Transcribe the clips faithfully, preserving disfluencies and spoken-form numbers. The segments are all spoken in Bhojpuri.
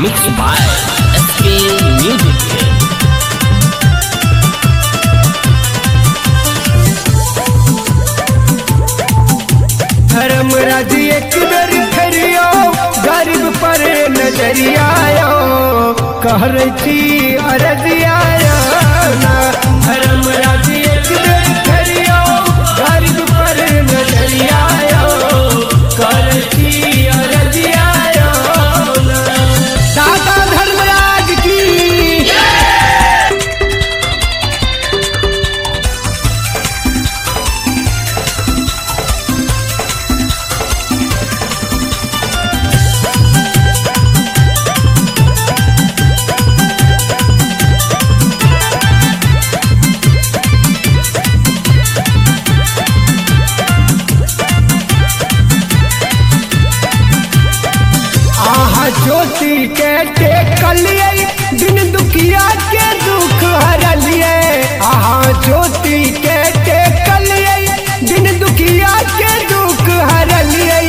Mixed by S K Music. धर्म राज एक दर फरियो गरीब पर नजरिया कह रही अरजिया धर्म राज एक दर फरियो गरीब पर नजरिया कह रही अरजिया दादा धर्मराज की ज्योति के टेकलिए दिन दुखिया के दुख हरलिए आहा ज्योति के टेकलिए दिन दुखिया के दुख हरलिए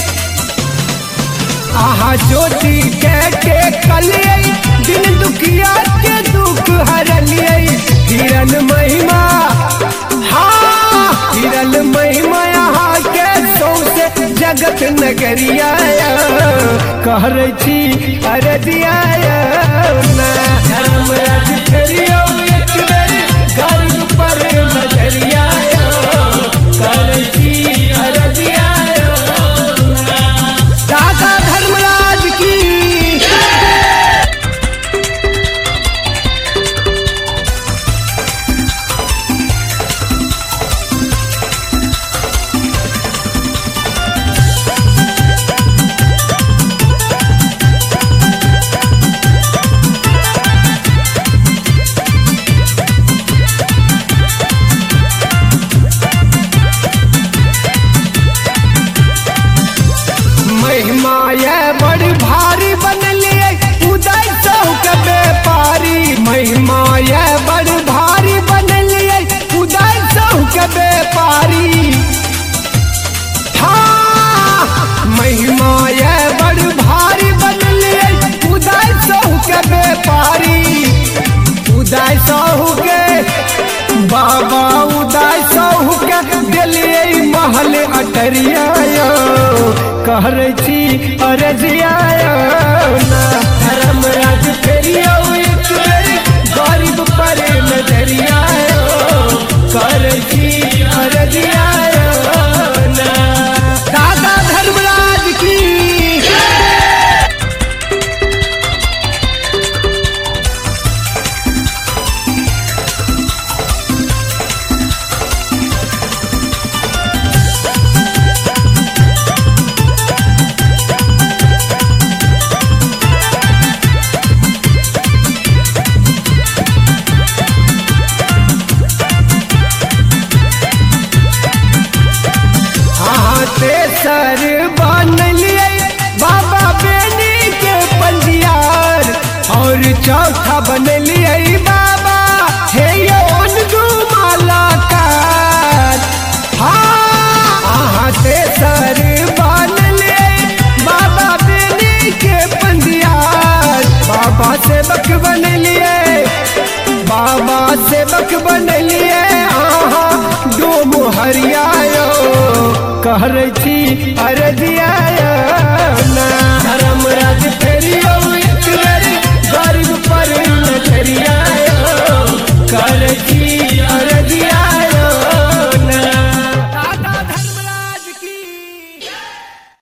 आहा ज्योति के टेकलिए दिन दुखिया के दुख हरलिए हिरन महिमा हाँ हिरन महिमा यहाँ के सौसे जगत नगरिया कह रही अरजिया धर्म राज फरियो एक दर गरीब पर नजरिया कह रही अरजिया दादा धर्मराज की महिमाया बड़ी भारी बनलिए उदय चौक व्यापारी महिमाया बड़ी भारी बनलिए उदय चौक व्यापारी हाँ महिमाया बड़ी भारी बनलिए उदय चौक व्यापारी उदय चौक बाबा उदय चौक दिलिए महल अटरिया कह रही अरजिया धर्म राज फरियो एक दर गरीब पर नजरिया कह रही अरजिया दादा धर्मराज की सर बन लिए बाबा बेनी के पंजियार और चौथा बन लिए बाबा हे माला का हाँ सर बन लिए बाबा बेनी के पंजियार बाबा सेवक बन लिए बाबा सेवक बन लिए आहा दो मुहरिया कह रही अरजिया